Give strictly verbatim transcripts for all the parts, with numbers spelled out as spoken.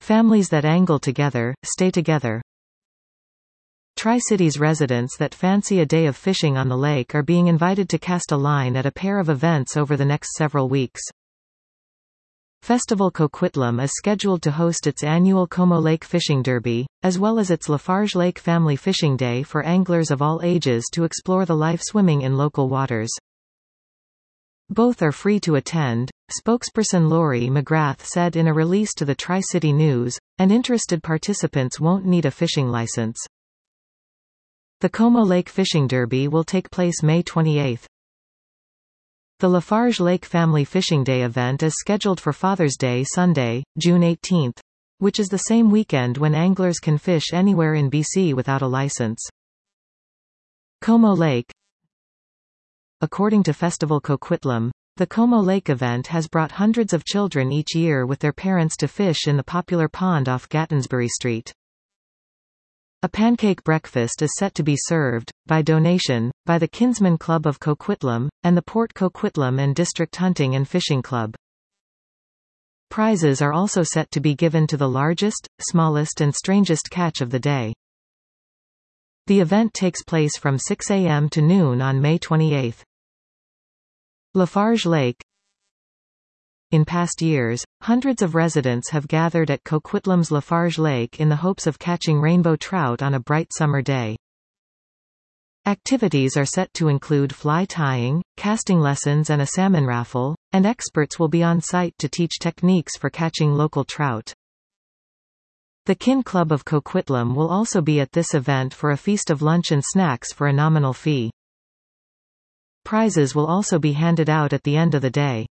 Families that angle together, stay together. Tri-Cities residents that fancy a day of fishing on the lake are being invited to cast a line at a pair of events over the next several weeks. Festival Coquitlam is scheduled to host its annual Como Lake Fishing Derby, as well as its Lafarge Lake Family Fishing Day for anglers of all ages to explore the life swimming in local waters. Both are free to attend, spokesperson Lori McGrath said in a release to the Tri-City News, and interested participants won't need a fishing license. The Como Lake Fishing Derby will take place May twenty-eighth. The Lafarge Lake Family Fishing Day event is scheduled for Father's Day Sunday, June eighteenth, which is the same weekend when anglers can fish anywhere in B C without a license. Como Lake. According to Festival Coquitlam, the Como Lake event has brought hundreds of children each year with their parents to fish in the popular pond off Gattonsbury Street. A pancake breakfast is set to be served, by donation, by the Kinsman Club of Coquitlam, and the Port Coquitlam and District Hunting and Fishing Club. Prizes are also set to be given to the largest, smallest and strangest catch of the day. The event takes place from six a m to noon on May twenty-eighth. Lafarge Lake. In past years, hundreds of residents have gathered at Coquitlam's Lafarge Lake in the hopes of catching rainbow trout on a bright summer day. Activities are set to include fly tying, casting lessons and a salmon raffle, and experts will be on site to teach techniques for catching local trout. The Kin Club of Coquitlam will also be at this event for a feast of lunch and snacks for a nominal fee. Prizes will also be handed out at the end of the day.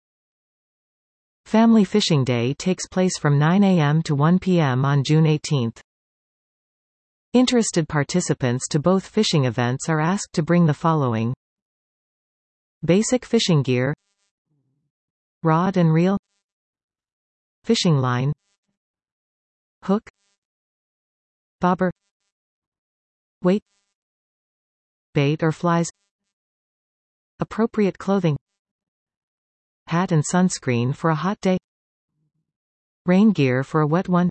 Family Fishing Day takes place from nine a m to one p m on June eighteenth. Interested participants to both fishing events are asked to bring the following: basic fishing gear, rod and reel, fishing line, hook, bobber, weight, bait or flies, appropriate clothing, hat and sunscreen for a hot day, rain gear for a wet one,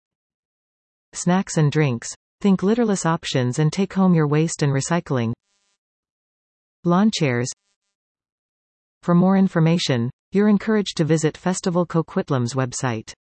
snacks and drinks. Think litterless options and take home your waste and recycling. Lawn chairs. For more information, you're encouraged to visit Festival Coquitlam's website.